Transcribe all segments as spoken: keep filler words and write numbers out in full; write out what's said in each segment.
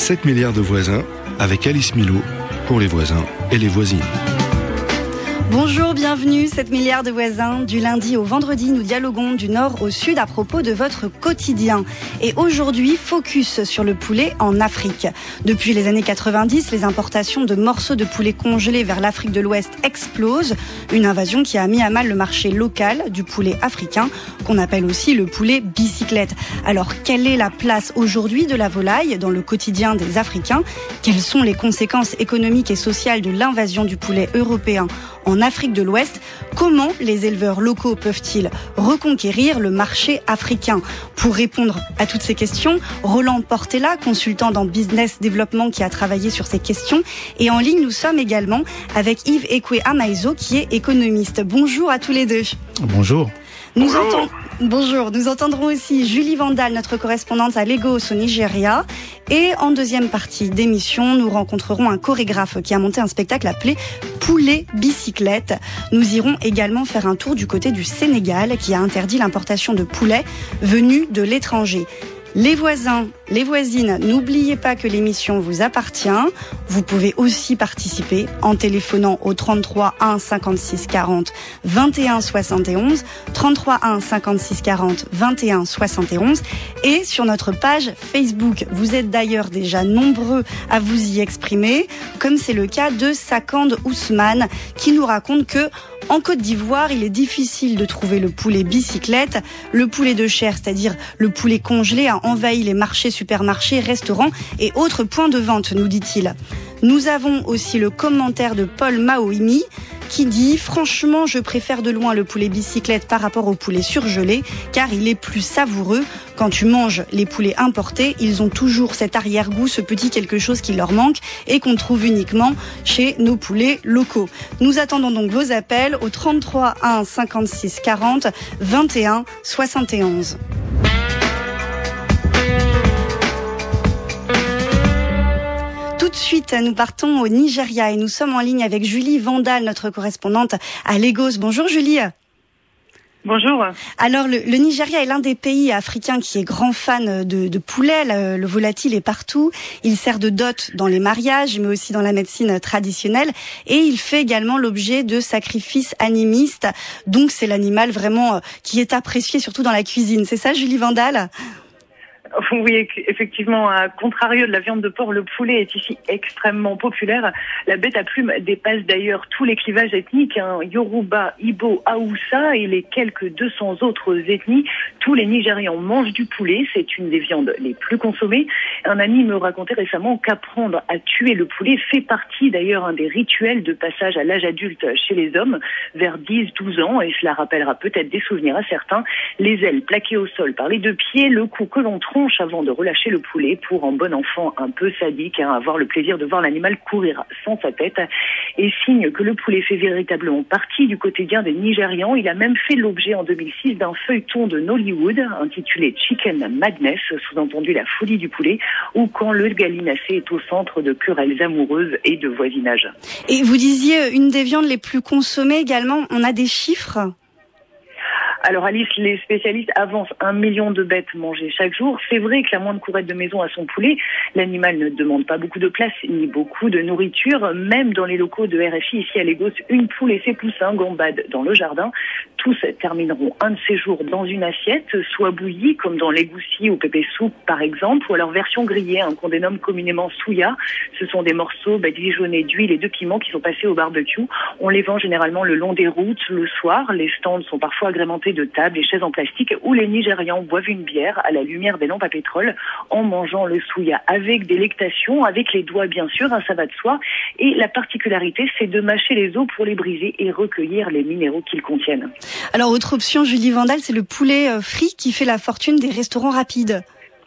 sept milliards de voisins avec Alice Milot pour les voisins et les voisines. Bonjour, bienvenue, sept milliards de voisins. Du lundi au vendredi, nous dialoguons du nord au sud à propos de votre quotidien. Et aujourd'hui, focus sur le poulet en Afrique. Depuis les années quatre-vingt-dix, les importations de morceaux de poulet congelés vers l'Afrique de l'Ouest explosent. Une invasion qui a mis à mal le marché local du poulet africain, qu'on appelle aussi le poulet bicyclette. Alors, quelle est la place aujourd'hui de la volaille dans le quotidien des Africains ? Quelles sont les conséquences économiques et sociales de l'invasion du poulet européen en Afrique de l'Ouest? Comment les éleveurs locaux peuvent-ils reconquérir le marché africain? Pour répondre à toutes ces questions, Roland Portella, consultant dans Business Development qui a travaillé sur ces questions. Et en ligne, nous sommes également avec Yves Ekwe-Amaizo qui est économiste. Bonjour à tous les deux. Bonjour. Nous entend... Bonjour, nous entendrons aussi Julie Vandal, notre correspondante à Lagos au Nigeria. Et en deuxième partie d'émission, nous rencontrerons un chorégraphe qui a monté un spectacle appelé Poulet Bicyclette. Nous irons également faire un tour du côté du Sénégal qui a interdit l'importation de poulets venus de l'étranger. Les voisins, les voisines, n'oubliez pas que l'émission vous appartient. Vous pouvez aussi participer en téléphonant au trente-trois un cinquante-six quarante vingt et un soixante et onze, trente-trois un cinquante-six quarante vingt et un soixante et onze et sur notre page Facebook. Vous êtes d'ailleurs déjà nombreux à vous y exprimer, comme c'est le cas de Sakand Ousmane qui nous raconte que en Côte d'Ivoire, il est difficile de trouver le poulet bicyclette. Le poulet de chair, c'est-à-dire le poulet congelé, a envahi les marchés, supermarchés, restaurants et autres points de vente, nous dit-il. Nous avons aussi le commentaire de Paul Maoimi qui dit « Franchement, je préfère de loin le poulet bicyclette par rapport au poulet surgelé car il est plus savoureux. Quand tu manges les poulets importés, ils ont toujours cet arrière-goût, ce petit quelque chose qui leur manque et qu'on trouve uniquement chez nos poulets locaux. » Nous attendons donc vos appels au trente-trois un cinquante-six quarante vingt et un soixante et onze. Tout de suite, nous partons au Nigeria et nous sommes en ligne avec Julie Vandal, notre correspondante à Lagos. Bonjour Julie. Bonjour. Alors, le, le Nigeria est l'un des pays africains qui est grand fan de, de poulet. Le, le volatile est partout. Il sert de dot dans les mariages, mais aussi dans la médecine traditionnelle. Et il fait également l'objet de sacrifices animistes. Donc, c'est l'animal vraiment qui est apprécié, surtout dans la cuisine. C'est ça, Julie Vandal ? Oui, effectivement, à contrario de la viande de porc, le poulet est ici extrêmement populaire. La bête à plumes dépasse d'ailleurs tous les clivages ethniques, hein, Yoruba, Ibo, Haoussa et les quelques deux cents autres ethnies. Tous les Nigérians mangent du poulet, c'est une des viandes les plus consommées. Un ami me racontait récemment qu'apprendre à tuer le poulet fait partie d'ailleurs un des rituels de passage à l'âge adulte chez les hommes, vers dix douze ans, et cela rappellera peut-être des souvenirs à certains. Les ailes plaquées au sol par les deux pieds, le cou que l'on tronche avant de relâcher le poulet pour un bon enfant un peu sadique, hein, avoir le plaisir de voir l'animal courir sans sa tête, et signe que le poulet fait véritablement partie du quotidien des Nigérians. Il a même fait l'objet en deux mille six d'un feuilleton de Nollywood intitulé Chicken Madness, sous-entendu la folie du poulet, ou quand le gallinacé est au centre de querelles amoureuses et de voisinage. Et vous disiez une des viandes les plus consommées également, on a des chiffres ? Alors Alice, les spécialistes avancent un million de bêtes mangées chaque jour. C'est vrai que la moindre courette de maison a son poulet. L'animal ne demande pas beaucoup de place ni beaucoup de nourriture. Même dans les locaux de R F I ici à Lagos, une poule et ses poussins gambadent dans le jardin. Tous termineront un de ces jours dans une assiette, soit bouillie comme dans l'égoussi ou pépé soupe par exemple, ou alors version grillée, hein, qu'on dénomme communément souya. Ce sont des morceaux badigeonnés d'huile et de piment qui sont passés au barbecue. On les vend généralement le long des routes le soir. Les stands sont parfois agrémentés de tables et chaises en plastique où les Nigérians boivent une bière à la lumière des lampes à pétrole en mangeant le souya avec délectation, avec les doigts bien sûr, hein, ça va de soi. Et la particularité, c'est de mâcher les os pour les briser et recueillir les minéraux qu'ils contiennent. Alors, autre option, Julie Vandal, c'est le poulet frit qui fait la fortune des restaurants rapides.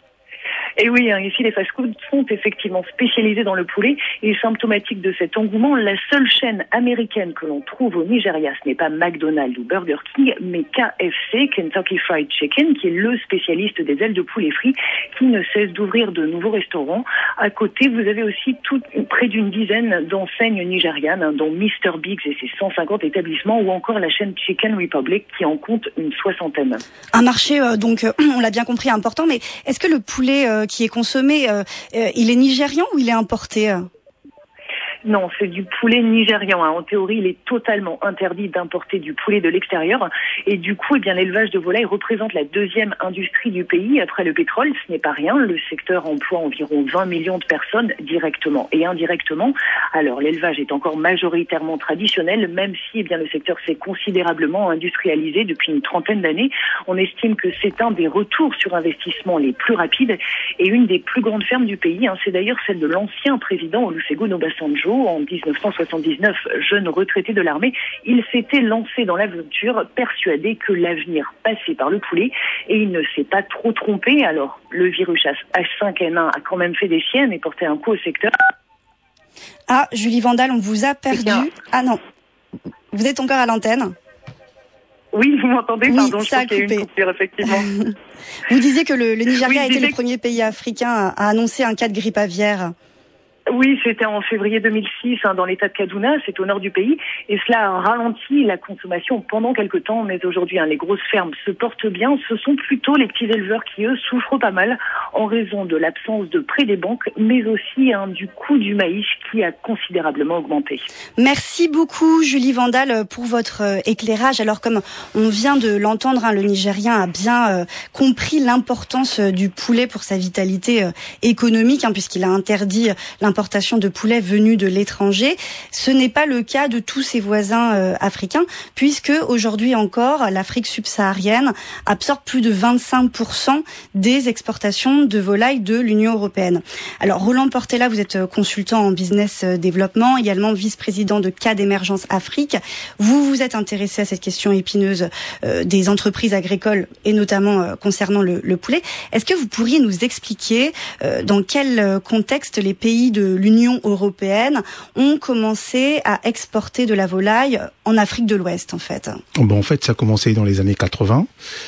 Et oui, hein, ici les fast-foods sont effectivement spécialisés dans le poulet et symptomatique de cet engouement, la seule chaîne américaine que l'on trouve au Nigeria, ce n'est pas McDonald's ou Burger King, mais K F C, Kentucky Fried Chicken, qui est le spécialiste des ailes de poulet frit, qui ne cesse d'ouvrir de nouveaux restaurants. À côté, vous avez aussi tout, près d'une dizaine d'enseignes nigérianes, hein, dont mister Biggs et ses cent cinquante établissements, ou encore la chaîne Chicken Republic, qui en compte une soixantaine. Un marché, euh, donc, euh, on l'a bien compris, important, mais est-ce que le poulet euh, qui est consommé, euh, euh, il est nigérian ou il est importé ? Non, c'est du poulet nigérian. Hein. En théorie, il est totalement interdit d'importer du poulet de l'extérieur. Et du coup, eh bien, l'élevage de volailles représente la deuxième industrie du pays après le pétrole. Ce n'est pas rien. Le secteur emploie environ vingt millions de personnes directement et indirectement. Alors, l'élevage est encore majoritairement traditionnel, même si eh bien, le secteur s'est considérablement industrialisé depuis une trentaine d'années. On estime que c'est un des retours sur investissement les plus rapides et une des plus grandes fermes du pays. Hein. C'est d'ailleurs celle de l'ancien président Olusegun Obasanjo. En dix-neuf cent soixante-dix-neuf, jeune retraité de l'armée, il s'était lancé dans l'aventure, persuadé que l'avenir passait par le poulet, et il ne s'est pas trop trompé. Alors, le virus H cinq N un a quand même fait des siennes et porté un coup au secteur. Ah, Julie Vandal, on vous a perdu. Ah non, vous êtes encore à l'antenne. Oui, vous m'entendez, oui, pardon, ça je pense qu'il y a eu une coupure, effectivement. Vous disiez que le, le Nigeria oui, a été disais... le premier pays africain à, à annoncer un cas de grippe aviaire. Oui, c'était en février deux mille six hein, dans l'état de Kaduna, c'est au nord du pays, et cela a ralenti la consommation pendant quelque temps, mais aujourd'hui, hein, les grosses fermes se portent bien. Ce sont plutôt les petits éleveurs qui, eux, souffrent pas mal en raison de l'absence de prêts des banques, mais aussi hein, du coût du maïs qui a considérablement augmenté. Merci beaucoup, Julie Vandal, pour votre euh, éclairage. Alors, comme on vient de l'entendre, hein, le Nigérien a bien euh, compris l'importance euh, du poulet pour sa vitalité euh, économique, hein, puisqu'il a interdit l'importation de poulet venus de l'étranger. Ce n'est pas le cas de tous ses voisins euh, africains, puisque aujourd'hui encore, l'Afrique subsaharienne absorbe plus de vingt-cinq pour cent des exportations de volailles de l'Union européenne. Alors, Roland Portella, vous êtes consultant en business développement, également vice-président de C A D Émergence Afrique. Vous vous êtes intéressé à cette question épineuse euh, des entreprises agricoles et notamment euh, concernant le, le poulet. Est-ce que vous pourriez nous expliquer euh, dans quel contexte les pays de l'Union européenne ont commencé à exporter de la volaille en Afrique de l'Ouest, en fait? Bon, en fait, ça a commencé dans les années quatre-vingts.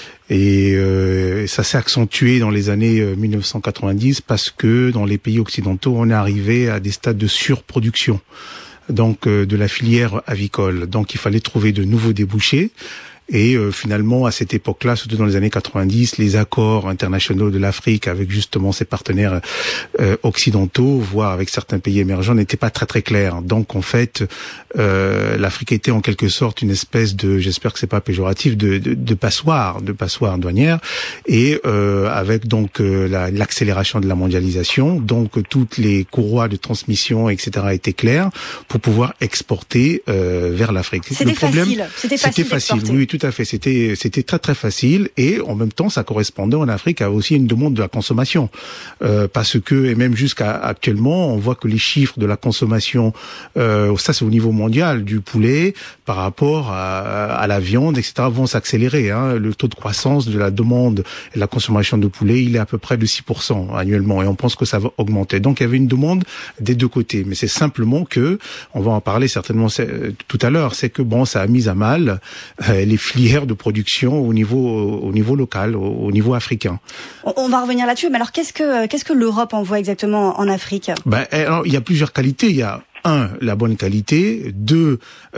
Et euh, ça s'est accentué dans les années euh, mille neuf cent quatre-vingt-dix parce que dans les pays occidentaux, on est arrivé à des stades de surproduction, donc euh, de la filière avicole. Donc il fallait trouver de nouveaux débouchés. Et euh, finalement, à cette époque-là, surtout dans les années quatre-vingt-dix, les accords internationaux de l'Afrique avec justement ses partenaires euh, occidentaux, voire avec certains pays émergents, n'étaient pas très très clairs. Donc en fait, euh, l'Afrique était en quelque sorte une espèce de, j'espère que c'est pas péjoratif, de, de, de passoire, de passoire douanière. Et euh, avec donc euh, la, l'accélération de la mondialisation, donc toutes les courroies de transmission, et cetera, étaient claires pour pouvoir exporter euh, vers l'Afrique. C'était Le problème, facile. C'était facile. C'était facile. Oui, tout à fait. C'était, c'était très très facile et en même temps, ça correspondait en Afrique à aussi une demande de la consommation, euh, parce que et même jusqu'à actuellement, on voit que les chiffres de la consommation, euh, ça c'est au niveau mondial du poulet par rapport à, à la viande, et cetera, vont s'accélérer. Hein. Le taux de croissance de la demande et de la consommation de poulet, il est à peu près de six pour cent annuellement et on pense que ça va augmenter. Donc il y avait une demande des deux côtés, mais c'est simplement que, on va en parler certainement tout à l'heure, c'est que bon, ça a mis à mal euh, les filières de production au niveau au niveau local, au, au niveau africain. On va revenir là-dessus, mais alors qu'est-ce que qu'est-ce que l'Europe envoie exactement en Afrique? Ben, alors, il y a plusieurs qualités. Il y a un, la bonne qualité, deux,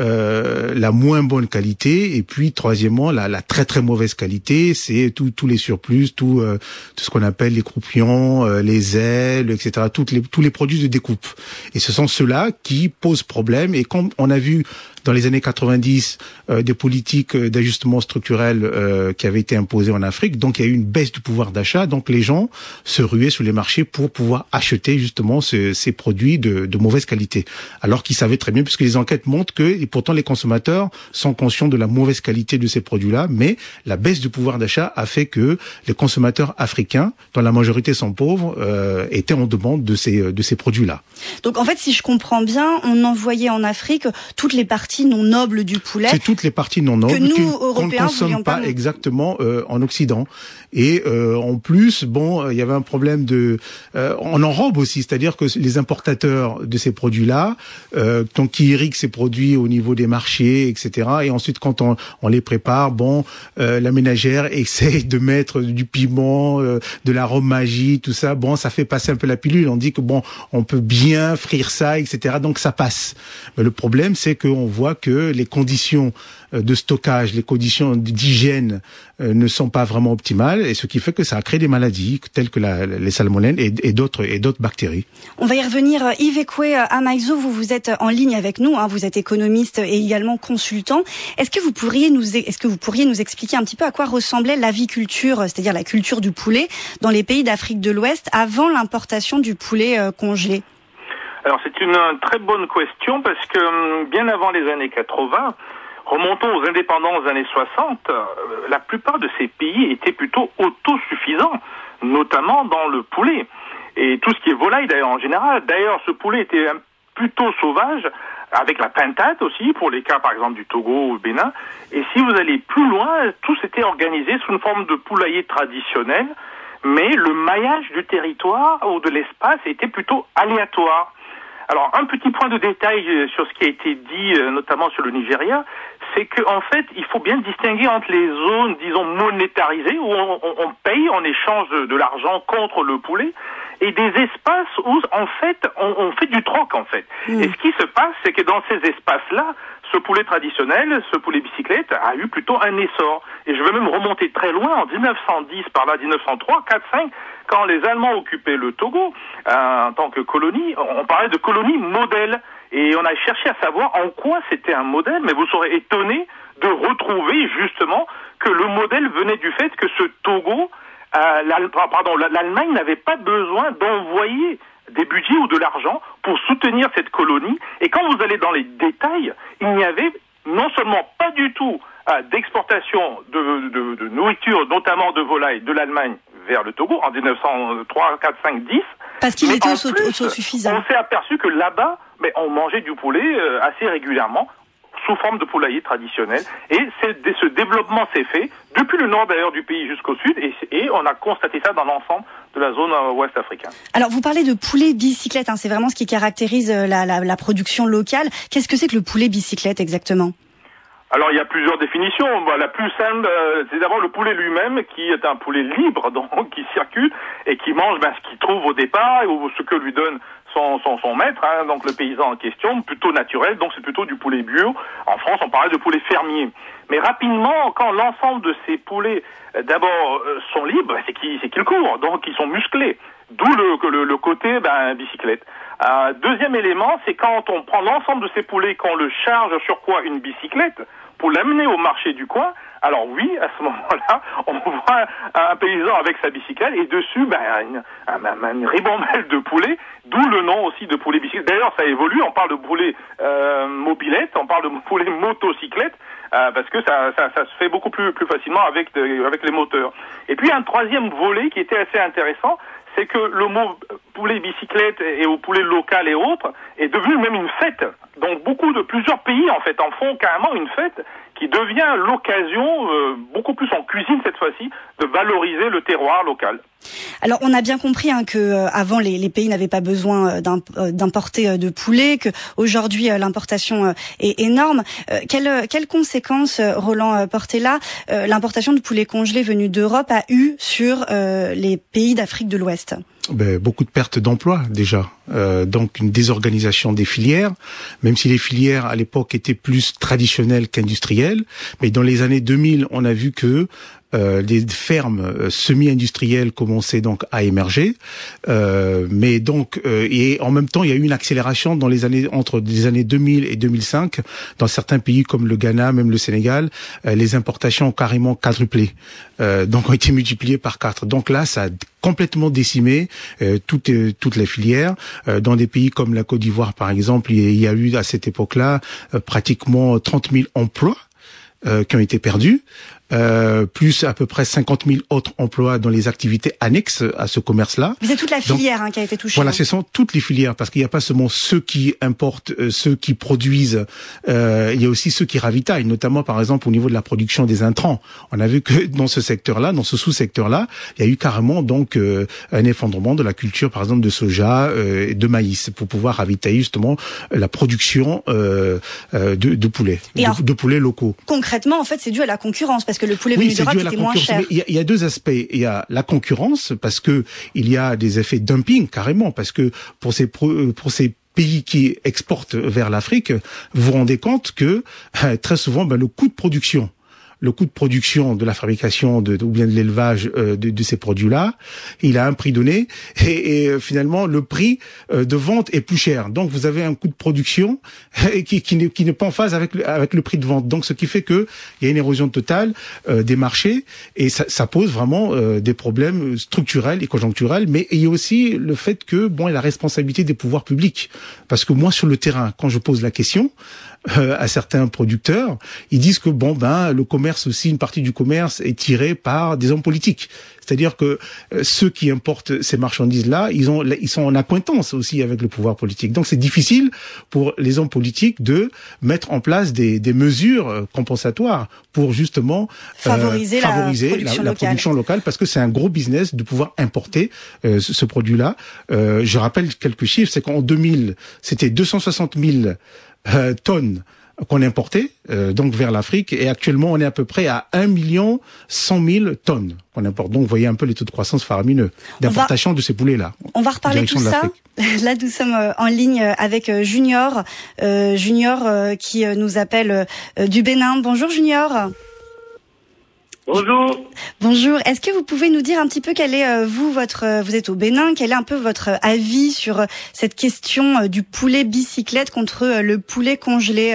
euh, la moins bonne qualité, et puis troisièmement, la, la très très mauvaise qualité, c'est tous tous les surplus, tout, euh, tout ce qu'on appelle les croupions, euh, les ailes, et cetera, toutes les, tous les produits de découpe. Et ce sont ceux-là qui posent problème. Et comme on a vu dans les années quatre-vingt-dix, euh, des politiques d'ajustement structurel euh, qui avaient été imposées en Afrique. Donc, il y a eu une baisse du pouvoir d'achat. Donc, les gens se ruaient sur les marchés pour pouvoir acheter justement ce, ces produits de, de mauvaise qualité. Alors qu'ils savaient très bien, puisque les enquêtes montrent que, et pourtant, les consommateurs sont conscients de la mauvaise qualité de ces produits-là. Mais la baisse du pouvoir d'achat a fait que les consommateurs africains, dont la majorité sont pauvres, euh, étaient en demande de ces, de ces produits-là. Donc, en fait, si je comprends bien, on envoyait en Afrique toutes les parties non nobles du poulet. C'est toutes les parties non nobles que nous, qui, Européens, qu'on ne consomme pas pas exactement euh, en Occident. Et euh, en plus, bon, il y avait un problème de, euh, on enrobe aussi, c'est-à-dire que les importateurs de ces produits-là, euh, donc qui irriguent ces produits au niveau des marchés, et cetera. Et ensuite, quand on, on les prépare, bon, euh, la ménagère essaye de mettre du piment, euh, de l'arôme magie, tout ça. Bon, ça fait passer un peu la pilule. On dit que bon, on peut bien frire ça, et cetera. Donc ça passe. Mais le problème, c'est qu'on voit voit que les conditions de stockage, les conditions d'hygiène ne sont pas vraiment optimales, et ce qui fait que ça a créé des maladies telles que la, les salmonelles et, et d'autres et d'autres bactéries. On va y revenir. Yves Ekwe Amaizou, vous vous êtes en ligne avec nous, hein, vous êtes économiste et également consultant. Est-ce que vous pourriez nous est-ce que vous pourriez nous expliquer un petit peu à quoi ressemblait l'aviculture, c'est-à-dire la culture du poulet dans les pays d'Afrique de l'Ouest avant l'importation du poulet euh, congelé? Alors c'est une très bonne question parce que bien avant les années quatre-vingts, remontons aux indépendances des années soixante, la plupart de ces pays étaient plutôt autosuffisants, notamment dans le poulet. Et tout ce qui est volaille d'ailleurs en général. D'ailleurs, ce poulet était plutôt sauvage, avec la pintade aussi, pour les cas par exemple du Togo ou du Bénin. Et si vous allez plus loin, tout s'était organisé sous une forme de poulailler traditionnel, mais le maillage du territoire ou de l'espace était plutôt aléatoire. Alors, un petit point de détail sur ce qui a été dit, notamment sur le Nigeria, c'est qu'en fait, il faut bien distinguer entre les zones, disons, monétarisées, où on, on, on paye en échange de, de l'argent contre le poulet, et des espaces où, en fait, on, on fait du troc, en fait. Mmh. Et ce qui se passe, c'est que dans ces espaces-là, ce poulet traditionnel, ce poulet bicyclette, a eu plutôt un essor. Et je vais même remonter très loin, en dix-neuf cent dix, par là, dix-neuf cent trois, quatre, cinq, quand les Allemands occupaient le Togo, euh, en tant que colonie, on parlait de colonie modèle. Et on a cherché à savoir en quoi c'était un modèle, mais vous serez étonné de retrouver justement que le modèle venait du fait que ce Togo, euh, l'Allemagne, pardon, l'Allemagne n'avait pas besoin d'envoyer des budgets ou de l'argent pour soutenir cette colonie. Et quand vous allez dans les détails, il n'y avait non seulement pas du tout euh, d'exportation de, de, de nourriture, notamment de volaille, de l'Allemagne vers le Togo en dix-neuf cent trois, quatre, cinq, dix. Parce qu'il était autosuffisant. On s'est aperçu que là-bas, mais on mangeait du poulet euh, assez régulièrement, sous forme de poulailler traditionnel. Et c'est, ce développement s'est fait depuis le nord d'ailleurs du pays jusqu'au sud, et, et on a constaté ça dans l'ensemble de la zone euh, ouest africaine. Alors vous parlez de poulet bicyclette, hein, c'est vraiment ce qui caractérise la, la, la production locale. Qu'est-ce que c'est que le poulet bicyclette exactement ? Alors il y a plusieurs définitions. Bah, la plus simple, euh, c'est d'abord le poulet lui-même, qui est un poulet libre, donc qui circule et qui mange ben, ce qu'il trouve au départ ou ce que lui donne son son, son maître, hein, donc le paysan en question, plutôt naturel. Donc c'est plutôt du poulet bio. En France, on parlait de poulet fermier. Mais rapidement, quand l'ensemble de ces poulets, euh, d'abord, euh, sont libres, c'est qu'ils c'est qu'ils courent, donc ils sont musclés. D'où le, le, le côté ben, bicyclette. Euh, deuxième élément, c'est quand on prend l'ensemble de ces poulets, qu'on le charge sur quoi ? Une bicyclette, pour l'amener au marché du coin. Alors oui, à ce moment-là, on voit un, un paysan avec sa bicyclette et dessus, ben, une, un, une ribambelle de poulets, d'où le nom aussi de poulet bicyclette. D'ailleurs, ça évolue, on parle de poulet euh, mobilette, on parle de poulet motocyclette, euh, parce que ça, ça, ça se fait beaucoup plus, plus facilement avec, de, avec les moteurs. Et puis un troisième volet qui était assez intéressant, c'est que le mot poulet bicyclette et au poulet local et autres est devenu même une fête. Donc beaucoup de plusieurs pays en fait en font carrément une fête qui devient l'occasion, euh, beaucoup plus en cuisine cette fois-ci, de valoriser le terroir local. Alors on a bien compris hein, que euh, avant les, les pays n'avaient pas besoin euh, d'importer euh, de poulet, que aujourd'hui euh, l'importation euh, est énorme. Euh, quelles quelles conséquences, euh, Roland euh, Portela, euh, l'importation de poulet congelé venu d'Europe a eu sur euh, les pays d'Afrique de l'Ouest ? Ben, beaucoup de pertes d'emplois déjà, euh, donc une désorganisation des filières, même si les filières à l'époque étaient plus traditionnelles qu'industrielles, mais dans les années deux mille, on a vu que Euh, des fermes euh, semi-industrielles commençaient donc à émerger, euh, mais donc euh, et en même temps il y a eu une accélération dans les années entre les années deux mille et deux mille cinq dans certains pays comme le Ghana, même le Sénégal, euh, les importations ont carrément quadruplé, euh, donc ont été multipliées par quatre. Donc là, ça a complètement décimé euh, toutes euh, toutes les filières. Euh, dans des pays comme la Côte d'Ivoire, par exemple, il y a eu à cette époque-là euh, pratiquement trente mille emplois euh, qui ont été perdus. Euh, plus à peu près cinquante mille autres emplois dans les activités annexes à ce commerce-là. Mais c'est toute la filière Donc, hein, qui a été touchée. Voilà, ce sont toutes les filières, parce qu'il n'y a pas seulement ceux qui importent, euh, ceux qui produisent, euh, il y a aussi ceux qui ravitaillent, notamment par exemple au niveau de la production des intrants. On a vu que dans ce secteur-là, dans ce sous-secteur-là, il y a eu carrément donc euh, un effondrement de la culture, par exemple de soja euh, et de maïs, pour pouvoir ravitailler justement la production euh, euh, de, de poulets, de, alors, de poulets locaux. Concrètement, en fait, c'est dû à la concurrence, parce que le poulet oui, venu d'Europe était moins cher. Il y, a, il y a deux aspects. Il y a la concurrence, parce que il y a des effets dumping carrément, parce que pour ces pour ces pays qui exportent vers l'Afrique, vous vous rendez compte que euh, très souvent, ben, le coût de production le coût de production de la fabrication de, ou bien de l'élevage euh, de, de ces produits-là, il a un prix donné et, et euh, finalement le prix euh, de vente est plus cher. Donc vous avez un coût de production euh, qui, qui, n'est, qui n'est pas en phase avec le, avec le prix de vente. Donc ce qui fait que il y a une érosion totale euh, des marchés et ça, ça pose vraiment euh, des problèmes structurels et conjoncturels. Mais il y a aussi le fait que bon, il y a la responsabilité des pouvoirs publics, parce que moi sur le terrain, quand je pose la question Euh, à certains producteurs, ils disent que bon ben le commerce aussi, une partie du commerce est tirée par des hommes politiques. C'est-à-dire que euh, ceux qui importent ces marchandises-là, ils ont ils sont en accointance aussi avec le pouvoir politique. Donc c'est difficile pour les hommes politiques de mettre en place des des mesures compensatoires pour justement euh, favoriser, favoriser la, production, la, la production locale, parce que c'est un gros business de pouvoir importer euh, ce, ce produit-là. Euh, je rappelle quelques chiffres, c'est qu'en deux mille, c'était deux cent soixante mille Euh, tonnes qu'on importait euh, donc vers l'Afrique, et actuellement on est à peu près à un million cent mille tonnes qu'on importe. Donc vous voyez un peu les taux de croissance faramineux d'importation va, de ces poulets là. On va reparler tout ça. Là nous sommes en ligne avec Junior, euh, Junior euh, qui nous appelle euh, du Bénin. Bonjour Junior. Bonjour. Bonjour. Est-ce que vous pouvez nous dire un petit peu quel est euh, vous votre euh, vous êtes au Bénin, quel est un peu votre avis sur euh, cette question euh, du poulet bicyclette contre euh, le poulet congelé?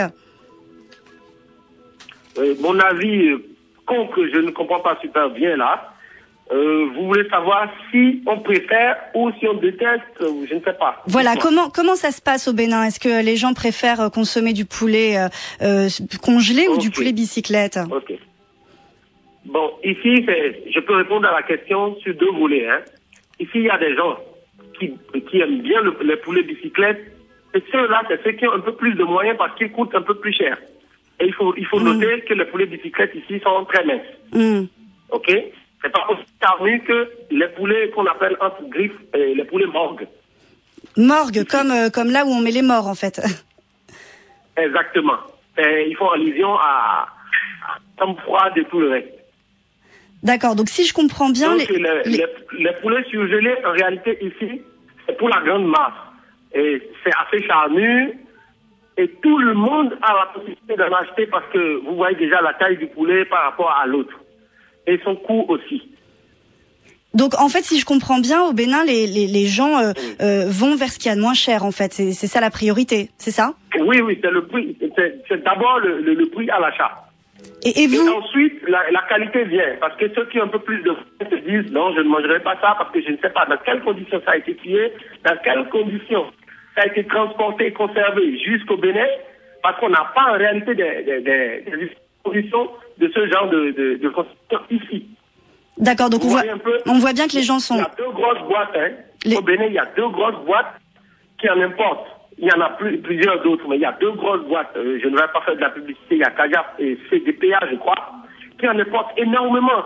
euh, Mon avis, euh, con que je ne comprends pas super bien là. Euh, vous voulez savoir si on préfère ou si on déteste, euh, je ne sais pas. Voilà, comment comment ça se passe au Bénin? Est-ce que les gens préfèrent consommer du poulet euh, euh, congelé okay. ou du poulet bicyclette? Ok. Bon, ici, c'est, je peux répondre à la question sur deux volets. Hein. Ici, il y a des gens qui, qui aiment bien le, les poulets bicyclettes. Et ceux-là, c'est ceux qui ont un peu plus de moyens parce qu'ils coûtent un peu plus cher. Et il faut, il faut mmh. noter que les poulets bicyclettes ici sont très minces. Mmh. OK? C'est pas aussi charnu que les poulets qu'on appelle entre griffes, et les poulets morgues. Morgues, comme, euh, comme là où on met les morts, en fait. Exactement. Et ils font allusion à, à comme froid et tout le reste. D'accord, donc si je comprends bien... Donc, les, les, les... les poulets surgelés, en réalité, ici, c'est pour la grande masse. Et c'est assez charnu. Et tout le monde a la possibilité d'en acheter parce que vous voyez déjà la taille du poulet par rapport à l'autre. Et son coût aussi. Donc, en fait, si je comprends bien, au Bénin, les, les, les gens euh, euh, vont vers ce qu'il y a de moins cher, en fait. C'est, c'est ça la priorité, c'est ça? Oui, oui, c'est le prix. C'est, c'est d'abord le, le, le prix à l'achat. Et, et vous et ensuite, la, la qualité vient. Parce que ceux qui ont un peu plus de se disent, non, je ne mangerai pas ça parce que je ne sais pas dans quelles conditions ça a été tué, dans quelles conditions ça a été transporté et conservé jusqu'au Bénin, parce qu'on n'a pas en réalité des, des, des, des conditions de ce genre de, de, de constitution ici. D'accord, donc on voit, on voit bien que les gens sont... Il y a deux grosses boîtes, hein. Les... Au Bénin, il y a deux grosses boîtes qui en importent. Il y en a plus, plusieurs d'autres, mais il y a deux grosses boîtes. Euh, je ne vais pas faire de la publicité. Il y a Kajap et C D P A, je crois, qui en importent énormément.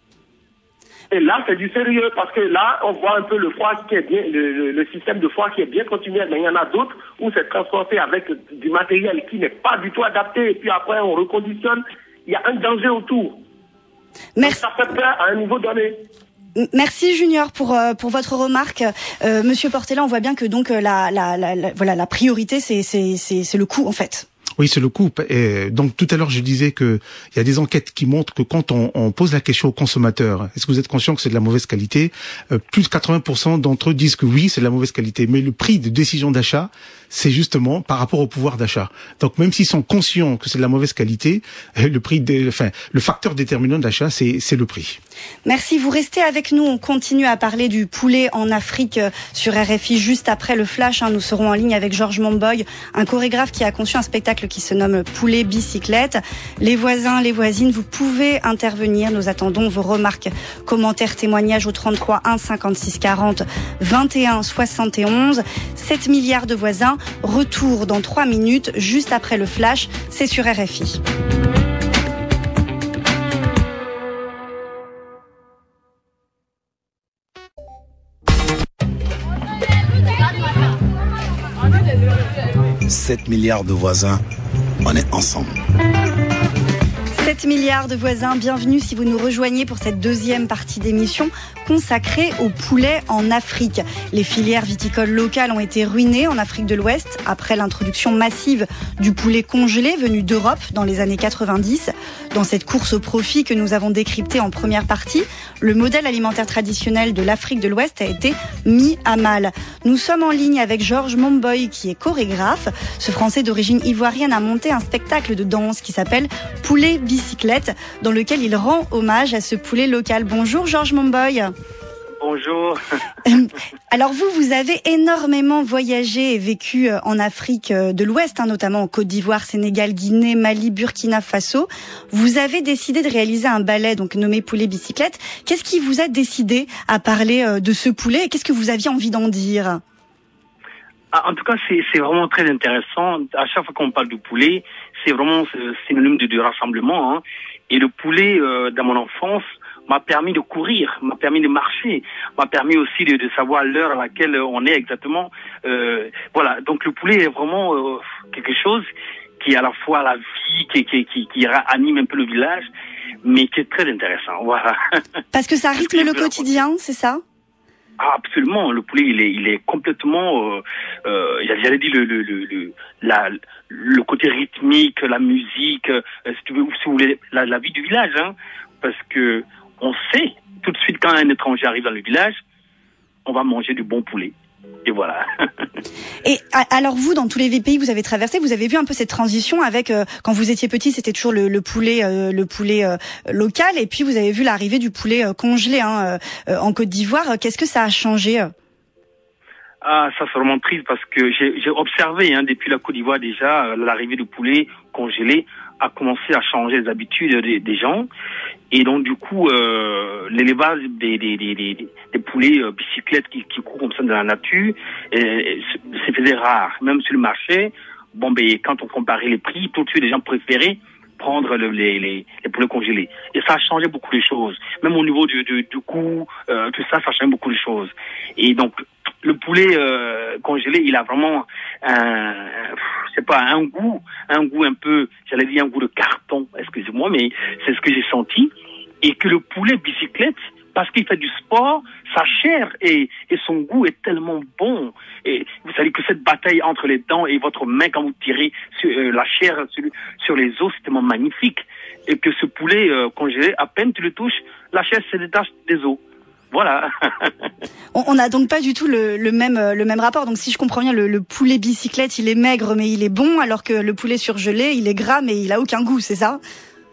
Et là, c'est du sérieux, parce que là, on voit un peu le froid qui est bien, le, le, le système de froid qui est bien continuel. Mais il y en a d'autres où c'est transporté avec du matériel qui n'est pas du tout adapté. Et puis après, on reconditionne. Il y a un danger autour. Merci. Donc, ça fait peur à un niveau donné. Merci Junior pour euh, pour votre remarque, euh, Monsieur Portela. On voit bien que donc la la, la, la voilà la priorité c'est c'est c'est c'est le coût en fait. Oui, c'est le coût. Et donc tout à l'heure, je disais que il y a des enquêtes qui montrent que quand on, on pose la question aux consommateurs, est-ce que vous êtes conscient que c'est de la mauvaise qualité, euh, plus de quatre-vingts pour cent d'entre eux disent que oui, c'est de la mauvaise qualité. Mais le prix de décision d'achat, c'est justement par rapport au pouvoir d'achat. Donc même s'ils sont conscients que c'est de la mauvaise qualité, le prix, de, enfin le facteur déterminant d'achat, c'est c'est le prix. Merci. Vous restez avec nous. On continue à parler du poulet en Afrique sur R F I juste après le flash. Nous serons en ligne avec Georges Momboy, un chorégraphe qui a conçu un spectacle qui se nomme Poulet Bicyclette. Les voisins, les voisines, vous pouvez intervenir. Nous attendons vos remarques, commentaires, témoignages au trente-trois un cinquante-six quarante vingt et un soixante et onze. sept milliards de voisins. Retour dans trois minutes, juste après le flash. C'est sur R F I. sept milliards de voisins, on est ensemble. sept milliards de voisins, bienvenue si vous nous rejoignez pour cette deuxième partie d'émission consacrée au poulet en Afrique. Les filières viticoles locales ont été ruinées en Afrique de l'Ouest après l'introduction massive du poulet congelé venu d'Europe dans les années quatre-vingt-dix. Dans cette course au profit que nous avons décryptée en première partie, le modèle alimentaire traditionnel de l'Afrique de l'Ouest a été mis à mal. Nous sommes en ligne avec Georges Momboy qui est chorégraphe. Ce Français d'origine ivoirienne a monté un spectacle de danse qui s'appelle Poulet Bicyclette, dans lequel il rend hommage à ce poulet local. Bonjour Georges Momboy. Bonjour. Alors vous, vous avez énormément voyagé et vécu en Afrique de l'Ouest, hein, notamment en Côte d'Ivoire, Sénégal, Guinée, Mali, Burkina Faso. Vous avez décidé de réaliser un ballet donc nommé Poulet Bicyclette. Qu'est-ce qui vous a décidé à parler de ce poulet et qu'est-ce que vous aviez envie d'en dire ? Ah, en tout cas, c'est, c'est vraiment très intéressant. À chaque fois qu'on parle du poulet, c'est vraiment synonyme de, de rassemblement. Hein. Et le poulet, euh, dans mon enfance, m'a permis de courir, m'a permis de marcher, m'a permis aussi de, de savoir l'heure à laquelle on est exactement. Euh, voilà, donc le poulet est vraiment euh, quelque chose qui est à la fois la vie, qui, qui, qui, qui anime un peu le village, mais qui est très intéressant. Voilà. Parce que ça rythme le quotidien, c'est ça ? Ah, absolument, le poulet il est il est complètement euh, euh, j'allais dire le le le le la le côté rythmique, la musique, euh, si tu veux, si vous voulez la, la vie du village, hein, parce que on sait tout de suite quand un étranger arrive dans le village, on va manger du bon poulet. Et voilà. Et alors vous, dans tous les pays que vous avez traversés, vous avez vu un peu cette transition avec euh, quand vous étiez petit, c'était toujours le, le poulet, euh, le poulet euh, local, et puis vous avez vu l'arrivée du poulet euh, congelé hein, euh, en Côte d'Ivoire. Qu'est-ce que ça a changé ? Ah, ça c'est vraiment triste parce que j'ai, j'ai observé hein, depuis la Côte d'Ivoire déjà euh, l'arrivée du poulet congelé a commencé à changer les habitudes des, des gens. Et donc du coup, euh, l'élevage des, des, des, des, des poulets euh, bicyclettes qui, qui courent comme ça dans la nature, et, se faisait rare. Même sur le marché, bon ben quand on comparait les prix, tout de suite les gens préféraient prendre le, les, les, les poulets congelés. Et ça a changé beaucoup de choses. Même au niveau du, du, du coût, euh, tout ça, ça a changé beaucoup de choses. Et donc le poulet euh, congelé, il a vraiment un, je sais pas, un goût, un goût un peu, j'allais dire un goût de carton, excusez-moi, mais c'est ce que j'ai senti. Et que le poulet bicyclette, parce qu'il fait du sport, sa chair et, et son goût est tellement bon. Et vous savez que cette bataille entre les dents et votre main quand vous tirez sur, euh, la chair sur, sur les os, c'est tellement magnifique. Et que ce poulet euh, congelé, à peine tu le touches, la chair se détache des os. Voilà. On n'a donc pas du tout le, le même le même rapport. Donc si je comprends bien, le, le poulet bicyclette, il est maigre mais il est bon, alors que le poulet surgelé, il est gras mais il a aucun goût, c'est ça ?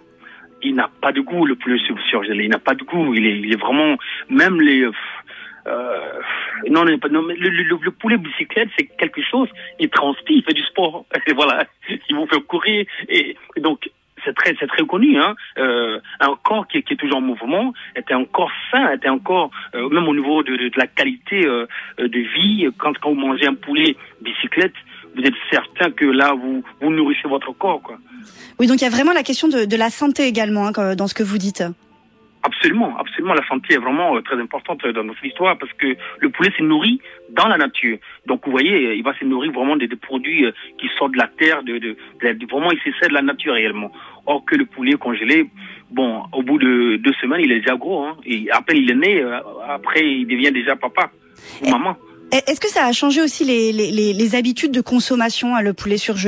Il n'a pas de goût, le poulet surgelé. Il n'a pas de goût. Il est, il est vraiment, même les, euh, non, non, non le, le, le poulet bicyclette, c'est quelque chose. Il transpire, il fait du sport. Et voilà. Il vous fait courir. Et, et donc, c'est très, c'est très connu, hein. Euh, un corps qui, qui est toujours en mouvement, était un corps sain, était un corps, euh, même au niveau de, de, de la qualité euh, de vie. Quand, quand vous mangez un poulet bicyclette, vous êtes certain que là, vous, vous nourrissez votre corps, quoi. Oui, donc il y a vraiment la question de, de la santé également hein, dans ce que vous dites. Absolument, absolument. La santé est vraiment euh, très importante dans notre histoire parce que le poulet se nourrit dans la nature. Donc vous voyez, il va se nourrir vraiment des, des produits euh, qui sortent de la terre, de, de, de, de vraiment il se sert de la nature réellement. Or que le poulet congelé, bon, au bout de deux semaines, il est déjà gros. Hein. Et à peine il est né, euh, après il devient déjà papa ou et, maman. Est-ce que ça a changé aussi les, les, les, les habitudes de consommation, hein, le poulet surgelé ?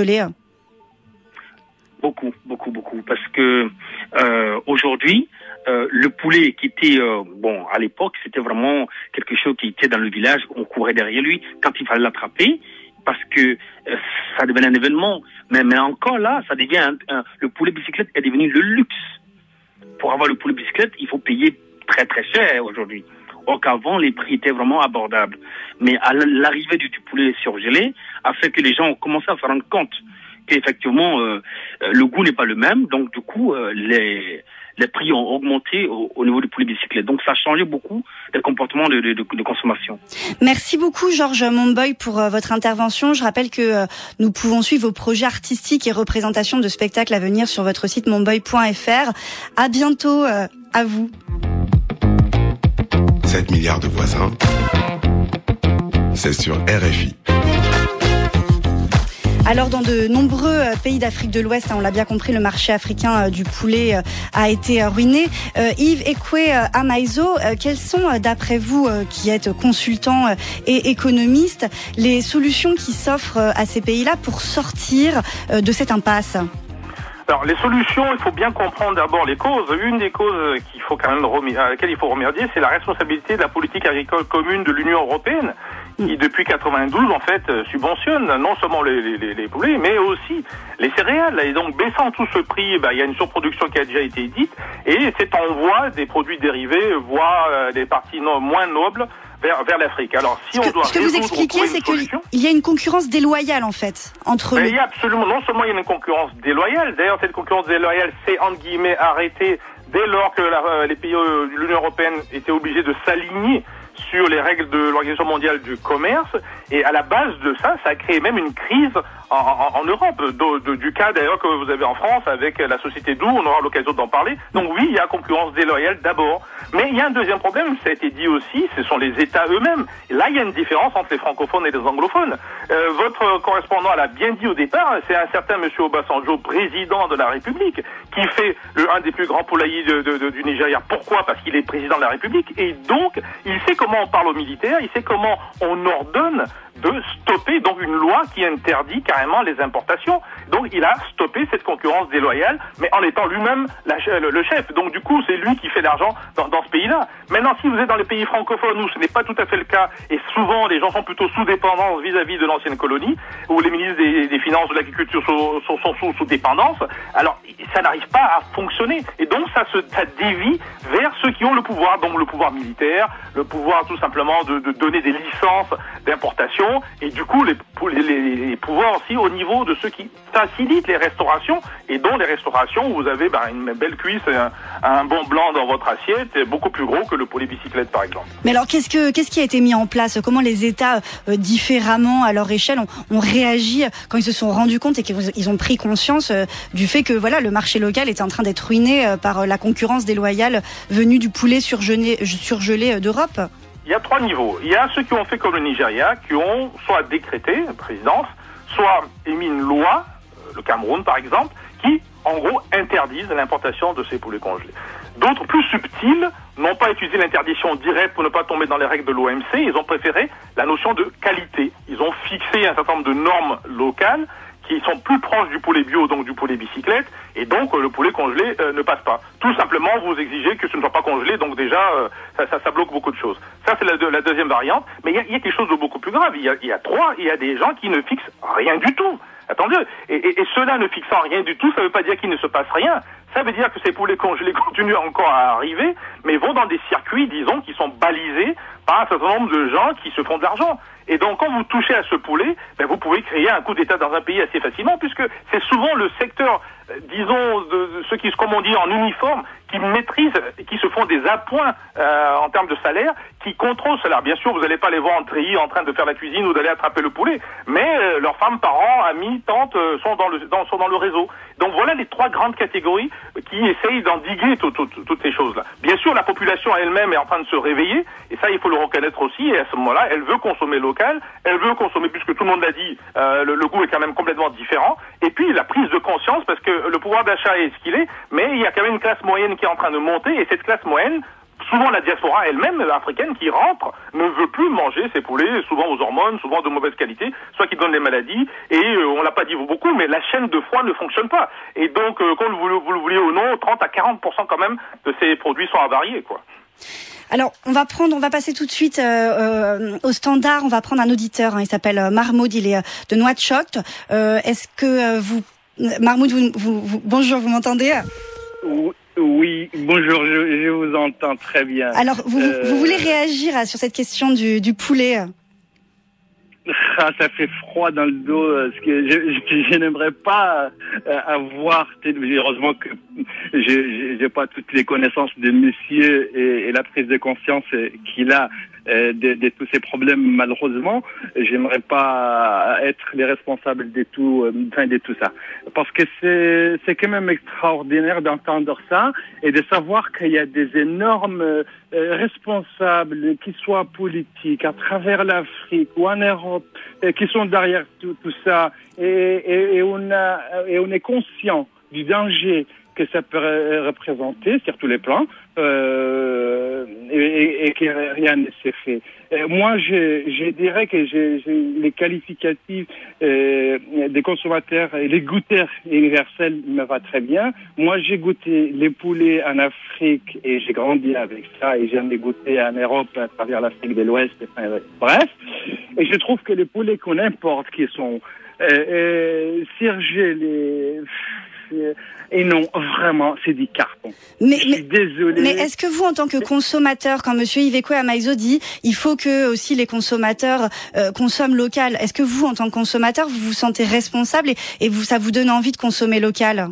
Beaucoup, beaucoup, beaucoup. Parce que euh, aujourd'hui, euh, le poulet qui était, euh, bon, à l'époque, c'était vraiment quelque chose qui était dans le village, on courait derrière lui quand il fallait l'attraper, parce que euh, ça devenait un événement. Mais, mais encore là, ça devient un, un, le poulet bicyclette est devenu le luxe. Pour avoir le poulet bicyclette, il faut payer très très cher aujourd'hui. Or qu'avant, les prix étaient vraiment abordables. Mais à l'arrivée du, du poulet surgelé a fait que les gens ont commencé à se rendre compte qu'effectivement euh, le goût n'est pas le même, donc du coup euh, les les prix ont augmenté au, au niveau du poulet bicyclette. Donc ça a changé beaucoup les comportements de, de, de, de consommation. Merci beaucoup Georges Momboy pour euh, votre intervention. Je rappelle que euh, nous pouvons suivre vos projets artistiques et représentations de spectacles à venir sur votre site momboy point f r. À bientôt, euh, à vous. sept milliards de voisins, c'est sur R F I. Alors dans de nombreux pays d'Afrique de l'Ouest, hein, on l'a bien compris, le marché africain euh, du poulet euh, a été euh, ruiné. Euh, Yves Ekwe euh, Amaizo, euh, quels sont euh, d'après vous, euh, qui êtes consultant euh, et économiste, les solutions qui s'offrent euh, à ces pays-là pour sortir euh, de cette impasse ? Alors, les solutions, il faut bien comprendre d'abord les causes. Une des causes qu'il faut quand même remédier, à laquelle il faut remédier, c'est la responsabilité de la politique agricole commune de l'Union européenne, qui depuis quatre-vingt-douze, en fait, subventionne non seulement les, les, les poulets, mais aussi les céréales. Et donc, baissant tout ce prix, bah, il y a une surproduction qui a déjà été dite, et c'est en voie des produits dérivés, voire euh, des parties no- moins nobles, vers, vers l'Afrique. Alors, si ce on doit que, ce que vous expliquez, c'est qu'il y a une concurrence déloyale, en fait, entre Mais les... il y a absolument, non seulement il y a une concurrence déloyale, d'ailleurs, cette concurrence déloyale s'est, entre guillemets, arrêtée dès lors que la, les pays de l'Union européenne étaient obligés de s'aligner sur les règles de l'Organisation mondiale du commerce, et à la base de ça, ça a créé même une crise en, en, en Europe, de, de, du cas d'ailleurs que vous avez en France avec la société Doux, on aura l'occasion d'en parler. Donc oui, il y a concurrence déloyale d'abord, mais il y a un deuxième problème, ça a été dit aussi, ce sont les États eux-mêmes. Et là, il y a une différence entre les francophones et les anglophones. Euh, votre correspondant l'a bien dit au départ, c'est un certain monsieur Obasanjo, président de la République, qui fait le, un des plus grands poulaillers de, de, de, du Nigeria. Pourquoi ? Parce qu'il est président de la République, et donc il sait comment on parle aux militaires, il sait comment on ordonne de stopper donc une loi qui interdit carrément les importations. Donc il a stoppé cette concurrence déloyale, mais en étant lui-même la, le, le chef. Donc du coup, c'est lui qui fait l'argent dans, dans ce pays-là. Maintenant, si vous êtes dans les pays francophones où ce n'est pas tout à fait le cas, et souvent les gens sont plutôt sous dépendance vis-à-vis de l'ancienne colonie, où les ministres des, des Finances, de l'Agriculture sont, sont, sont sous, sous dépendance, alors ça n'arrive pas à fonctionner. Et donc ça se ça dévie vers ceux qui ont le pouvoir, donc le pouvoir militaire, le pouvoir tout simplement de, de donner des licences d'importation, et du coup les, les, les pouvoirs aussi au niveau de ceux qui facilitent les restaurations, et dont les restaurations où vous avez bah, une belle cuisse, un, un bon blanc dans votre assiette, beaucoup plus gros que le poulet bicyclette par exemple. Mais alors qu'est-ce que qu'est-ce qui a été mis en place ? Comment les États euh, différemment à leur échelle ont, ont réagi quand ils se sont rendus compte et qu'ils ont pris conscience euh, du fait que voilà, le marché local était en train d'être ruiné euh, par la concurrence déloyale venue du poulet surgelé, surgelé d'Europe ? Il y a trois niveaux. Il y a ceux qui ont fait comme le Nigeria, qui ont soit décrété, présidence, soit émis une loi, le Cameroun par exemple, qui en gros interdisent l'importation de ces poulets congelés. D'autres plus subtils n'ont pas utilisé l'interdiction directe pour ne pas tomber dans les règles de l'O M C, ils ont préféré la notion de qualité. Ils ont fixé un certain nombre de normes locales qui sont plus proches du poulet bio, donc du poulet bicyclette, et donc euh, le poulet congelé euh, ne passe pas. Tout simplement, vous exigez que ce ne soit pas congelé, donc déjà, euh, ça, ça, ça bloque beaucoup de choses. Ça, c'est la, de, la deuxième variante, mais il y a, y a quelque chose de beaucoup plus grave. Il y a, y a trois, il y a des gens qui ne fixent rien du tout. Attendez, et, et, et ceux-là ne fixant rien du tout, ça ne veut pas dire qu'il ne se passe rien. Ça veut dire que ces poulets congelés continuent encore à arriver, mais vont dans des circuits, disons, qui sont balisés par un certain nombre de gens qui se font de l'argent. Et donc, quand vous touchez à ce poulet, ben, vous pouvez créer un coup d'État dans un pays assez facilement, puisque c'est souvent le secteur, euh, disons, de, de ceux qui, comme on dit, en uniforme, qui maîtrisent, qui se font des appoints euh, en termes de salaire, qui contrôlent cela. Bien sûr, vous n'allez pas les voir en treillis, en train de faire la cuisine ou d'aller attraper le poulet, mais euh, leurs femmes, parents, amis, tantes euh, sont dans le dans, sont dans le réseau. Donc voilà les trois grandes catégories qui essayent d'endiguer tout, tout, tout, toutes ces choses-là. Bien sûr, la population elle-même est en train de se réveiller, et ça, il faut le reconnaître aussi, et à ce moment-là, elle veut consommer local, elle veut consommer, puisque tout le monde l'a dit, euh, le, le goût est quand même complètement différent, et puis la prise de conscience, parce que le pouvoir d'achat est ce qu'il est, mais il y a quand même une classe moyenne qui est en train de monter, et cette classe moyenne, souvent la diaspora elle-même, africaine, qui rentre, ne veut plus manger ces poulets, souvent aux hormones, souvent de mauvaise qualité, soit qui donnent des maladies, et euh, on l'a pas dit beaucoup, mais la chaîne de froid ne fonctionne pas. Et donc, euh, quand vous, vous le vouliez ou non, trente à quarante pour cent quand même de ces produits sont avariés, quoi. Alors, on va prendre, on va passer tout de suite euh, euh, au standard. On va prendre un auditeur. Hein, il s'appelle euh, Mahmoud. Il est euh, de Nouakchott. Euh, est-ce que euh, vous, Mahmoud, vous, vous, vous, bonjour, vous m'entendez ? Oui, bonjour, je, je vous entends très bien. Alors, vous, euh... vous voulez réagir sur cette question du, du poulet ? Ah, ça fait froid dans le dos, parce que je, je, je n'aimerais pas euh, avoir, heureusement que je n'ai pas toutes les connaissances de monsieur et, et la prise de conscience qu'il a euh, de, de tous ces problèmes. Malheureusement, j'aimerais pas être les responsables de tout, euh, enfin de tout ça, parce que c'est c'est quand même extraordinaire d'entendre ça et de savoir qu'il y a des énormes euh, responsables, qui soient politiques à travers l'Afrique ou en Europe, euh, qui sont derrière tout, tout ça, et, et, et on a et on est conscient du danger que ça peut représenter sur tous les plans, euh, et, et, et que rien ne s'est fait. Euh, moi, je, je dirais que j'ai, j'ai les qualificatifs euh, des consommateurs et les goûteurs universels me va très bien. Moi, j'ai goûté les poulets en Afrique et j'ai grandi avec ça, et j'en ai goûté en Europe à travers l'Afrique de l'Ouest. Enfin, bref, et je trouve que les poulets qu'on importe, qui sont euh, euh, surgelés, et non, vraiment, c'est du carton. Mais, je suis désolé. Mais est-ce que vous, en tant que consommateur, quand Monsieur Iveco Amaizo dit, il faut que aussi les consommateurs euh, consomment local, est-ce que vous, en tant que consommateur, vous vous sentez responsable et, et vous, ça vous donne envie de consommer local?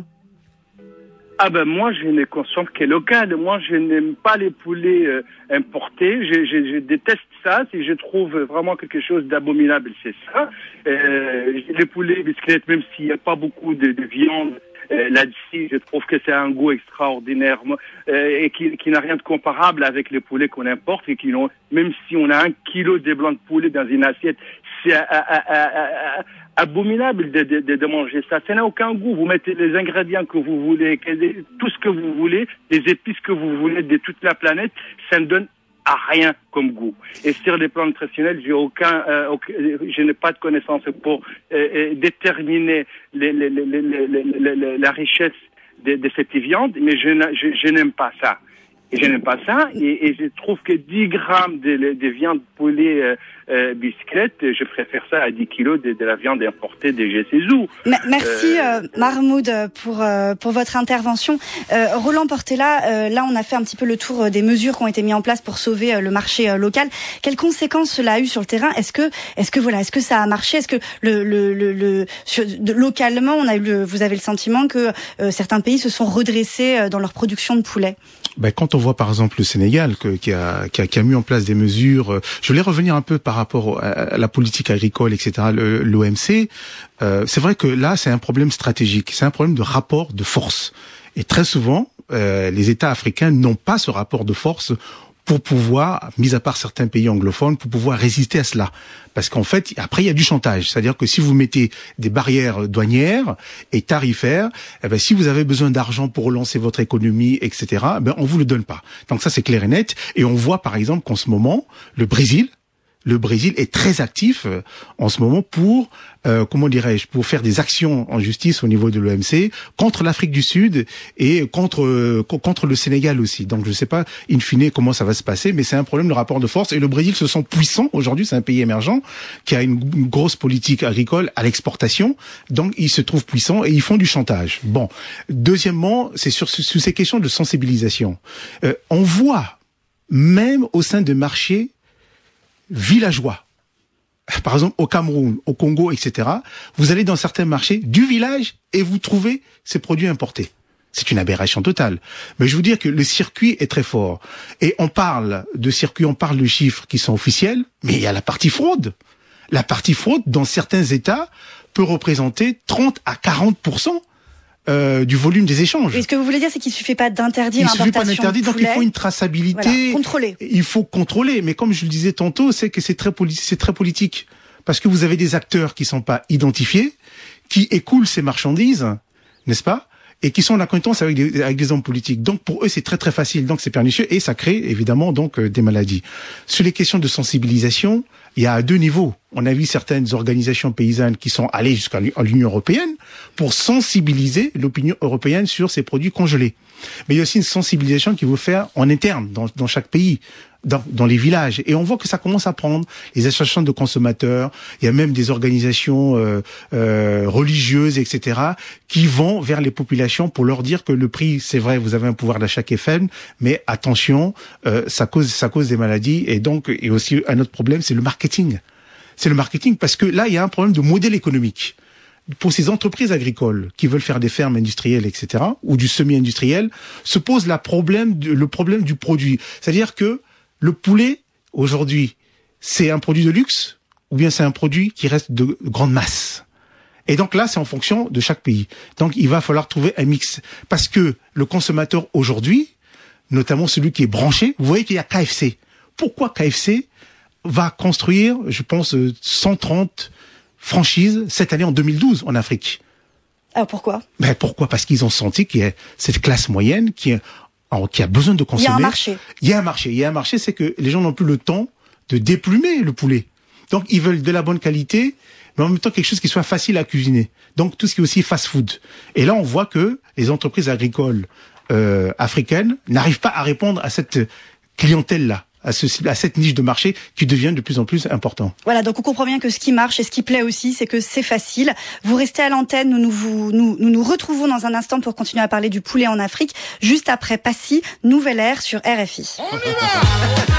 Ah ben moi je ne consomme que local. Moi je n'aime pas les poulets euh, importés. Je, je, je déteste ça. Si je trouve vraiment quelque chose d'abominable, c'est ça. Euh, les poulets biscuits, même s'il n'y a pas beaucoup de, de viande euh, là-dessus, je trouve que c'est un goût extraordinaire euh, et qui, qui n'a rien de comparable avec les poulets qu'on importe et qui n'ont, même si on a un kilo de blanc de poulet dans une assiette, c'est à, à, à, à, abominable de, de, de manger ça. Ça n'a aucun goût. Vous mettez les ingrédients que vous voulez, tout ce que vous voulez, les épices que vous voulez de toute la planète, ça ne donne à rien comme goût. Et sur les plans nutritionnels, j'ai aucun, euh, aucun je n'ai pas de connaissances pour euh, déterminer les, les, les, les, les, les, les, la richesse de, de cette viande, mais je, je, je n'aime pas ça. Et je n'aime pas ça, et, et je trouve que dix grammes de, de, de viande poulet euh, euh, bisquette, je préfère ça à dix kilos de, de la viande importée de G C Z O. Merci euh, euh, Mahmoud pour euh, pour votre intervention. Euh, Roland Portela, euh, là on a fait un petit peu le tour des mesures qui ont été mises en place pour sauver euh, le marché euh, local. Quelles conséquences cela a eu sur le terrain? Est-ce que est-ce que voilà, est-ce que ça a marché? Est-ce que le le le, le sur, de, localement, on a eu le, vous avez le sentiment que euh, certains pays se sont redressés euh, dans leur production de poulet? Ben, quand on voit par exemple le Sénégal que, qui, a, qui, a, qui a mis en place des mesures, euh, je voulais revenir un peu par rapport à, à la politique agricole, et cetera, le, l'O M C, euh, c'est vrai que là c'est un problème stratégique, c'est un problème de rapport de force. Et très souvent, euh, les États africains n'ont pas ce rapport de force pour pouvoir, mis à part certains pays anglophones, pour pouvoir résister à cela. Parce qu'en fait, après, il y a du chantage. C'est-à-dire que si vous mettez des barrières douanières et tarifaires, eh ben, si vous avez besoin d'argent pour relancer votre économie, et cetera, ben, on vous le donne pas. Donc ça, c'est clair et net. Et on voit, par exemple, qu'en ce moment, le Brésil, le Brésil est très actif euh, en ce moment pour, euh, comment dirais-je, pour faire des actions en justice au niveau de l'O M C contre l'Afrique du Sud et contre euh, contre le Sénégal aussi. Donc je ne sais pas in fine comment ça va se passer, mais c'est un problème de rapport de force. Et le Brésil se sent puissant aujourd'hui, c'est un pays émergent qui a une, une grosse politique agricole à l'exportation, donc ils se trouvent puissants et ils font du chantage. Bon, deuxièmement, c'est sur, sur ces questions de sensibilisation. Euh, on voit même au sein de marchés villageois, par exemple au Cameroun, au Congo, et cetera, vous allez dans certains marchés du village et vous trouvez ces produits importés. C'est une aberration totale. Mais je veux dire que le circuit est très fort. Et on parle de circuit, on parle de chiffres qui sont officiels, mais il y a la partie fraude. La partie fraude, dans certains États, peut représenter trente à quarante pour cent Euh, du volume des échanges. Et ce que vous voulez dire, c'est qu'il suffit pas d'interdire l'importation. Il suffit pas d'interdire, donc il faut une traçabilité. Voilà, contrôler. Il faut contrôler. Mais comme je le disais tantôt, c'est que c'est très poli- c'est très politique. Parce que vous avez des acteurs qui sont pas identifiés, qui écoulent ces marchandises, n'est-ce pas? Et qui sont en acquaintance avec des, avec des hommes politiques. Donc pour eux, c'est très très facile. Donc c'est pernicieux et ça crée évidemment donc euh, des maladies. Sur les questions de sensibilisation, il y a à deux niveaux. On a vu certaines organisations paysannes qui sont allées jusqu'à l'Union européenne pour sensibiliser l'opinion européenne sur ces produits congelés. Mais il y a aussi une sensibilisation qu'il faut faire en interne dans, dans chaque pays, dans, dans les villages. Et on voit que ça commence à prendre. Les associations de consommateurs, il y a même des organisations euh, euh, religieuses, et cetera, qui vont vers les populations pour leur dire que le prix, c'est vrai, vous avez un pouvoir d'achat qui est faible, mais attention, euh, ça cause ça cause des maladies. Et donc, et aussi un autre problème, c'est le marketing. C'est le marketing parce que là, il y a un problème de modèle économique. Pour ces entreprises agricoles qui veulent faire des fermes industrielles, et cetera, ou du semi-industriel, se pose la problème, le problème du produit. C'est-à-dire que le poulet aujourd'hui, c'est un produit de luxe ou bien c'est un produit qui reste de grande masse. Et donc là, c'est en fonction de chaque pays. Donc il va falloir trouver un mix. Parce que le consommateur aujourd'hui, notamment celui qui est branché, vous voyez qu'il y a K F C. Pourquoi K F C va construire, je pense, cent trente franchises cette année en deux mille douze en Afrique? Alors pourquoi? Ben pourquoi? Parce qu'ils ont senti qu'il y a cette classe moyenne qui, alors, qui a besoin de consommer. Il y a un marché. Il y a un marché. Il y a un marché, c'est que les gens n'ont plus le temps de déplumer le poulet. Donc ils veulent de la bonne qualité, mais en même temps quelque chose qui soit facile à cuisiner. Donc tout ce qui est aussi fast-food. Et là, on voit que les entreprises agricoles euh, africaines n'arrivent pas à répondre à cette clientèle-là, à, ce, à cette niche de marché qui devient de plus en plus important. Voilà, donc on comprend bien que ce qui marche et ce qui plaît aussi, c'est que c'est facile. Vous restez à l'antenne, nous nous, vous, nous nous nous retrouvons dans un instant pour continuer à parler du poulet en Afrique, juste après Passy, Nouvelle Ère sur R F I. On y va.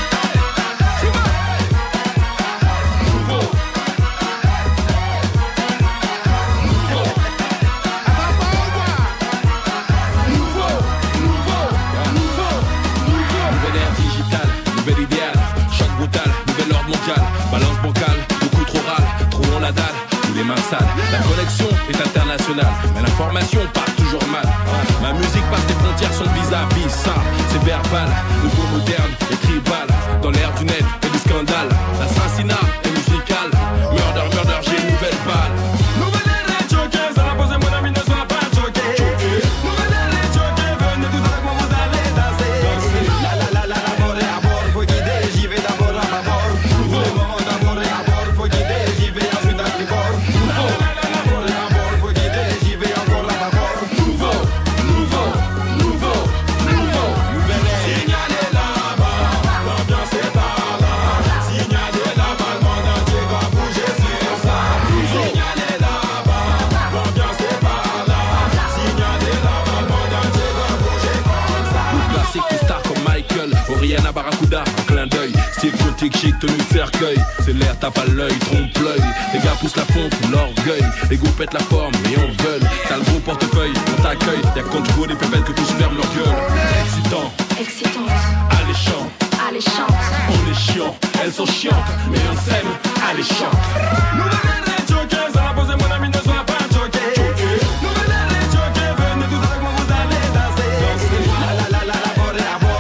Balance bancale, beaucoup trop râle, trop on la dalle, tous les mains sales. La connexion est internationale, mais l'information part toujours mal. Ma musique passe des frontières, son vis-à-vis, ça, c'est verbal, nouveau moderne et tribal. Dans l'ère du net et du scandale, l'assassinat est musical. Murder, murder, j'ai une nouvelle balle. Nouvelle ère est choquée, ça va poser mon ami, ne sois pas choqué. Nouvelle ère est choquée, venez vous avec moi, vous allez danser. La la la la la, bord et à bord, faut guider, j'y vais d'abord à ma bord. Rihanna Barracuda, un clin d'œil, style gothique chic, tenue de cercueil. C'est l'air, tape à l'œil, trompe l'œil. Les gars poussent la pompe, l'orgueil. Les goûts pètent la forme, mais on veut. T'as le gros portefeuille, on t'accueille. Y'a quand tu vois des pépettes que tous ferment leur gueule. Excitant, excitante, alléchant, alléchante. On est chiant, elles sont chiantes, mais on s'aime, alléchant. Nouvelle ère est choquée, ça va poser mon ami, ne sois pas choqué. Nouvelle ère est choquée, venez tous avec moi, vous allez danser. La la la la la, bord et à bord.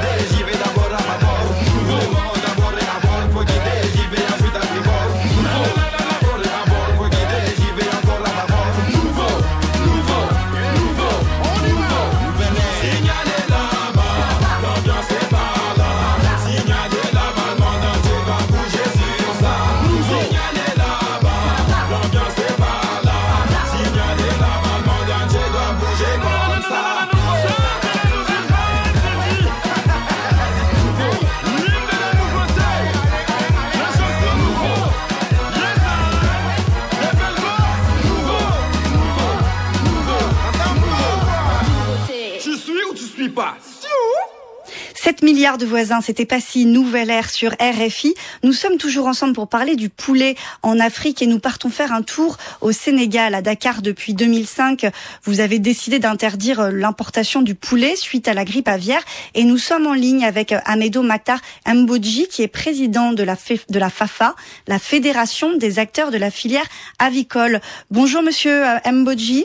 sept milliards de voisins, c'était Passy, Nouvelle Ère sur R F I. Nous sommes toujours ensemble pour parler du poulet en Afrique et nous partons faire un tour au Sénégal, à Dakar depuis deux mille cinq. Vous avez décidé d'interdire l'importation du poulet suite à la grippe aviaire et nous sommes en ligne avec Amedo Maktar Mbodji qui est président de la, de la FAFA, la Fédération des acteurs de la filière avicole. Bonjour monsieur Mbodji.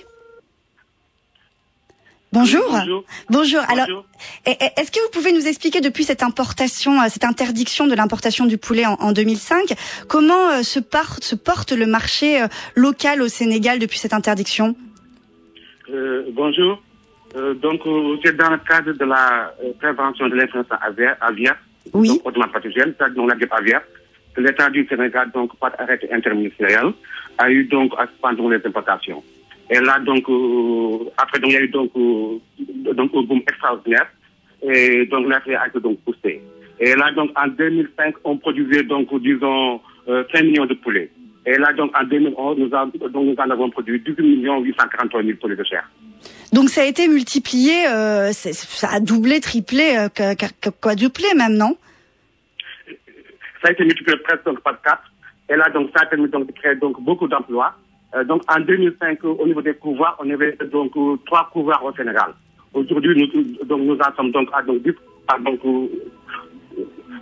Bonjour. Oui, bonjour. Bonjour. Alors, bonjour. Est-ce que vous pouvez nous expliquer depuis cette importation, cette interdiction de l'importation du poulet en, en deux mille cinq, comment euh, se, part, se porte le marché euh, local au Sénégal depuis cette interdiction? euh, Bonjour. Euh, donc, euh, c'est dans le cadre de la euh, prévention de l'influenza aviaire, aviaire oui. donc hautement pathogène, c'est-à-dire la grippe aviaire, que l'État du Sénégal, donc par arrêté interministériel, a eu donc à suspendre les importations. Et là, donc, euh, après, donc, il y a eu donc, euh, donc un boom extraordinaire. Et donc, la filière a été donc poussée. Et là, donc, en deux mille cinq, on produisait donc, disons, euh, cinq millions de poulets. Et là, donc, en deux mille onze, nous, a, donc, nous en avons produit dix-huit millions huit cent quarante-trois mille poulets de chair. Donc, ça a été multiplié, euh, ça a doublé, triplé, euh, quadruplé même, non? Ça a été multiplié presque donc, par quatre. Et là, donc, ça a permis donc, de créer donc, beaucoup d'emplois. Euh, donc, en deux mille cinq, au niveau des couvoirs, on avait donc euh, trois couvoirs au Sénégal. Aujourd'hui, nous, donc, nous en sommes donc à donc, dix, à, donc, euh,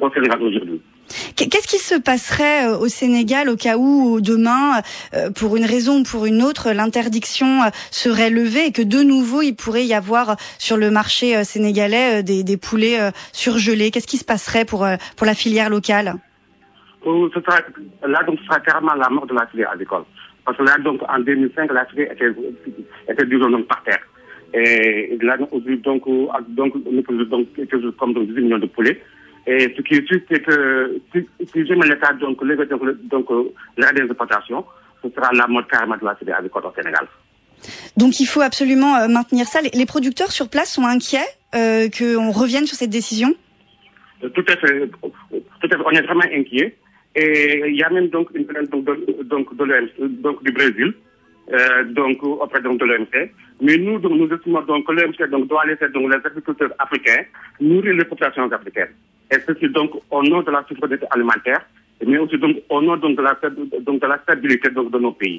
au Sénégal aujourd'hui. Qu'est-ce qui se passerait au Sénégal au cas où demain, pour une raison ou pour une autre, l'interdiction serait levée et que de nouveau il pourrait y avoir sur le marché sénégalais des, des poulets surgelés? Qu'est-ce qui se passerait pour, pour la filière locale? Oh, ce sera, là, donc, ce sera carrément la mort de la filière agricole. Parce que là, donc, en deux mille cinq, la filière était, était disons, donc, par terre. Et là, donc, donc, donc, nous produisons donc quelque chose comme donc, dix millions de poulets. Et ce qui est sûr, c'est que si, si jamais l'État donc lève donc, donc l'arrêt des importations, ce sera la mort carrément de la filière agricole au Sénégal. Donc il faut absolument euh, maintenir ça. Les, les producteurs sur place sont inquiets euh, qu'on revienne sur cette décision? Tout à fait, tout à fait, on est vraiment inquiets. Et il y a même donc une plainte donc, de, donc, de l'O M C, donc du Brésil, euh, donc auprès donc, de l'O M C. Mais nous, donc, nous estimons donc que l'O M C donc, doit laisser donc, les agriculteurs africains nourrir les populations africaines. Et ceci donc au nom de la sécurité alimentaire, mais aussi donc au nom donc, de, la, donc, de la stabilité donc, de nos pays.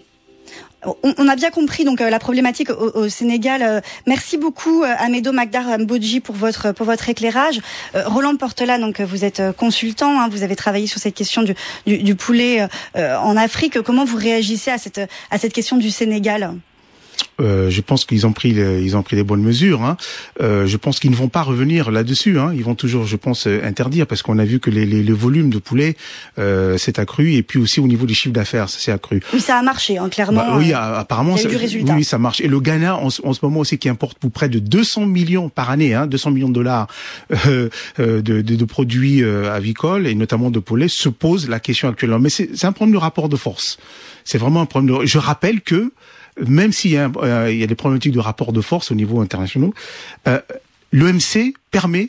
On a bien compris donc la problématique au, au Sénégal. Merci beaucoup Amedo Magdar Mbodji pour votre pour votre éclairage. Roland Portela, donc vous êtes consultant, hein, vous avez travaillé sur cette question du, du, du poulet euh, en Afrique. Comment vous réagissez à cette à cette question du Sénégal? Euh, je pense qu'ils ont pris les, ils ont pris les bonnes mesures. Hein. Euh, je pense qu'ils ne vont pas revenir là-dessus. Hein. Ils vont toujours, je pense, interdire parce qu'on a vu que les, les, le volume de poulet euh, s'est accru et puis aussi au niveau des chiffres d'affaires, ça s'est accru. Oui, ça a marché, hein, clairement. Bah, oui, apparemment, il y a eu du résultat. Oui, ça marche. Et le Ghana, en, en ce moment aussi, qui importe pour près de deux cents millions par année, hein, deux cents millions de dollars euh, euh, de, de, de produits euh, avicoles et notamment de poulet, se pose la question actuellement. Mais c'est, c'est un problème de rapport de force. C'est vraiment un problème de. Je rappelle que même s'il y a, euh, il y a des problématiques de rapport de force au niveau international, euh, l'O M C permet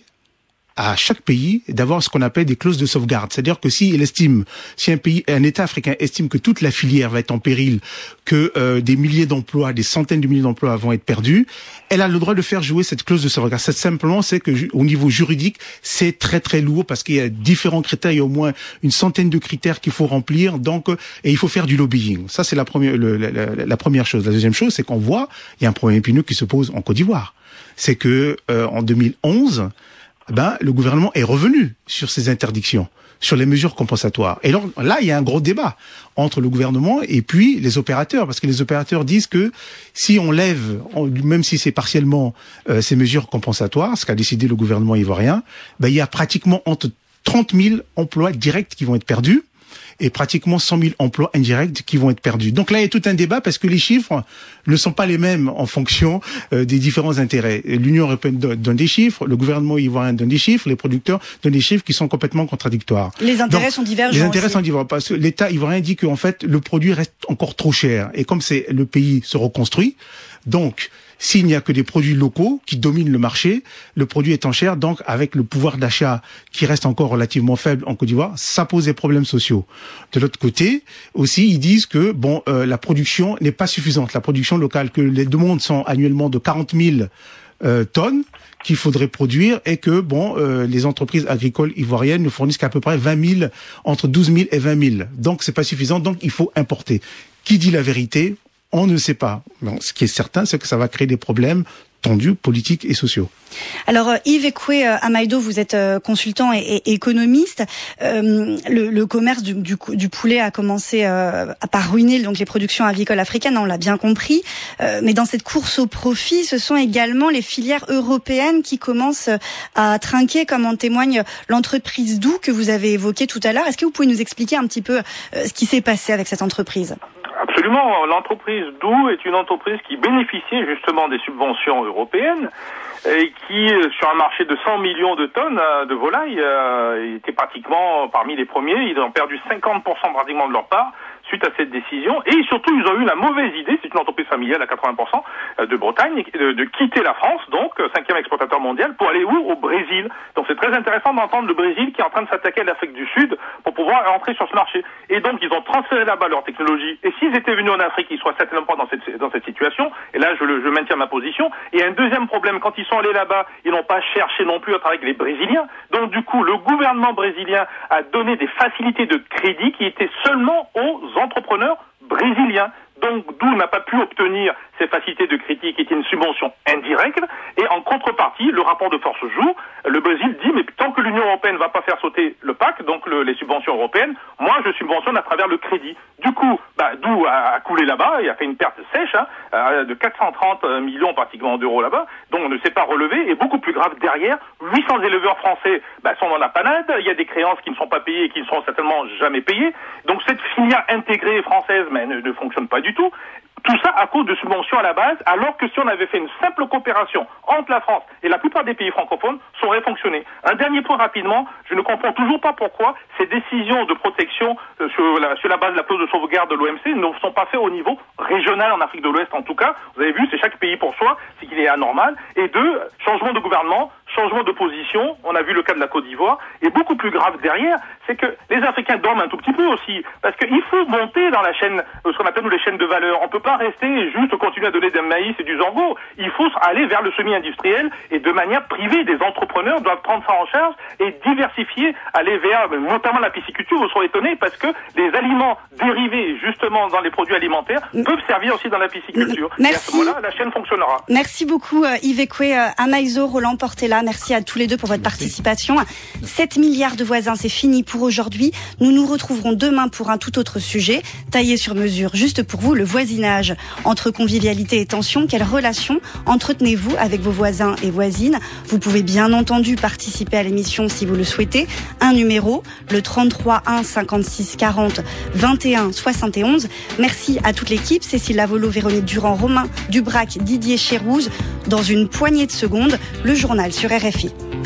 à chaque pays d'avoir ce qu'on appelle des clauses de sauvegarde. C'est-à-dire que si il estime, si un pays, un État africain estime que toute la filière va être en péril, que euh, des milliers d'emplois, des centaines de milliers d'emplois vont être perdus, elle a le droit de faire jouer cette clause de sauvegarde. C'est simplement, c'est que au niveau juridique, c'est très très lourd parce qu'il y a différents critères, il y a au moins une centaine de critères qu'il faut remplir. Donc, et il faut faire du lobbying. Ça, c'est la première, le, la, la, la première chose. La deuxième chose, c'est qu'on voit, il y a un problème épineux qui se pose en Côte d'Ivoire. C'est que euh, en deux mille onze. Ben, le gouvernement est revenu sur ces interdictions, sur les mesures compensatoires. Et alors, là, il y a un gros débat entre le gouvernement et puis les opérateurs, parce que les opérateurs disent que si on lève, même si c'est partiellement euh, ces mesures compensatoires, ce qu'a décidé le gouvernement ivoirien, ben, il y a pratiquement entre trente mille emplois directs qui vont être perdus et pratiquement cent mille emplois indirects qui vont être perdus. Donc là, il y a tout un débat parce que les chiffres ne sont pas les mêmes en fonction euh, des différents intérêts. L'Union européenne donne des chiffres, le gouvernement ivoirien donne des chiffres, les producteurs donnent des chiffres qui sont complètement contradictoires. Les intérêts Donc, sont divergents. Les intérêts aussi. sont divergents parce que l'État ivoirien dit qu'en fait, le produit reste encore trop cher. Et comme c'est le pays se reconstruit, donc s'il n'y a que des produits locaux qui dominent le marché, le produit étant cher, donc avec le pouvoir d'achat qui reste encore relativement faible en Côte d'Ivoire, ça pose des problèmes sociaux. De l'autre côté, aussi, ils disent que bon, euh, la production n'est pas suffisante. La production locale, que les demandes sont annuellement de quarante mille euh, tonnes qu'il faudrait produire et que bon, euh, les entreprises agricoles ivoiriennes ne fournissent qu'à peu près vingt mille, entre douze mille et vingt mille. Donc c'est pas suffisant, donc il faut importer. Qui dit la vérité? On ne sait pas. Bon, ce qui est certain, c'est que ça va créer des problèmes tendus, politiques et sociaux. Alors Yves Ekwe Amaido, vous êtes consultant et, et économiste. Euh, le, le commerce du, du, du poulet a commencé euh, par ruiner donc les productions avicoles africaines, on l'a bien compris. Euh, mais dans cette course au profit, ce sont également les filières européennes qui commencent à trinquer, comme en témoigne l'entreprise Doux que vous avez évoquée tout à l'heure. Est-ce que vous pouvez nous expliquer un petit peu euh, ce qui s'est passé avec cette entreprise ? Absolument. L'entreprise Doux est une entreprise qui bénéficiait justement des subventions européennes et qui, sur un marché de cent millions de tonnes de volailles, euh, était pratiquement parmi les premiers. Ils ont perdu cinquante pour cent pratiquement de leur part suite à cette décision. Et surtout, ils ont eu la mauvaise idée, c'est une entreprise familiale à quatre-vingts pour cent de Bretagne, de, de quitter la France, donc cinquième exportateur mondial, pour aller où? Au Brésil. Donc c'est très intéressant d'entendre le Brésil qui est en train de s'attaquer à l'Afrique du Sud pour pouvoir entrer sur ce marché. Et donc ils ont transféré là-bas leur technologie. Et s'ils étaient venus en Afrique, ils seraient certainement pas dans cette, dans cette situation. Et là, je, le, je maintiens ma position. Et un deuxième problème, quand ils sont allés là-bas, ils n'ont pas cherché non plus à travailler avec les Brésiliens. Donc du coup, le gouvernement brésilien a donné des facilités de crédit qui étaient seulement aux entrepreneurs brésiliens. Donc Doux n'a pas pu obtenir ces facilités de critique étaient une subvention indirecte, et en contrepartie, le rapport de force joue, le Brésil dit, mais tant que l'Union européenne ne va pas faire sauter le P A C, donc le, les subventions européennes, moi je subventionne à travers le crédit. Du coup, bah, d'où a, a coulé là-bas, il a fait une perte sèche, hein, de quatre cent trente millions pratiquement d'euros là-bas, dont on ne s'est pas relevé, et beaucoup plus grave derrière, huit cents éleveurs français bah, sont dans la panade, il y a des créances qui ne sont pas payées et qui ne seront certainement jamais payées, donc cette filière intégrée française mais, ne, ne fonctionne pas du tout. Tout ça à cause de subventions à la base, alors que si on avait fait une simple coopération entre la France et la plupart des pays francophones, ça aurait fonctionné. Un dernier point rapidement, je ne comprends toujours pas pourquoi ces décisions de protection euh, sur, la, sur la base de la clause de sauvegarde de l'O M C ne sont pas faites au niveau régional en Afrique de l'Ouest en tout cas. Vous avez vu, c'est chaque pays pour soi, c'est qu'il est anormal. Et deux, changement de gouvernement, changement de position, on a vu le cas de la Côte d'Ivoire, et beaucoup plus grave derrière, c'est que les Africains dorment un tout petit peu aussi, parce qu'il faut monter dans la chaîne, ce qu'on appelle nous les chaînes de valeur. On peut pas rester et juste continuer à donner des maïs et du zango. Il faut aller vers le semi-industriel, et de manière privée, des entrepreneurs doivent prendre ça en charge et diversifier, aller vers notamment la pisciculture. Vous serez étonnés, parce que les aliments dérivés justement dans les produits alimentaires peuvent servir aussi dans la pisciculture. Merci. Et à ce moment-là, la chaîne fonctionnera. Merci beaucoup Yves Ekwe, Amaïso, Roland Portela. Merci à tous les deux pour votre participation. sept milliards de voisins, c'est fini pour aujourd'hui. Nous nous retrouverons demain pour un tout autre sujet, taillé sur mesure, juste pour vous, le voisinage. Entre convivialité et tension, quelle relation entretenez-vous avec vos voisins et voisines? Vous pouvez bien entendu participer à l'émission si vous le souhaitez. Un numéro, le trente-trois un cinquante-six quarante vingt et un soixante et onze. Merci à toute l'équipe, Cécile Lavolo, Véronique Durand, Romain Dubrac, Didier Chérouz. Dans une poignée de secondes, le journal sur R F I.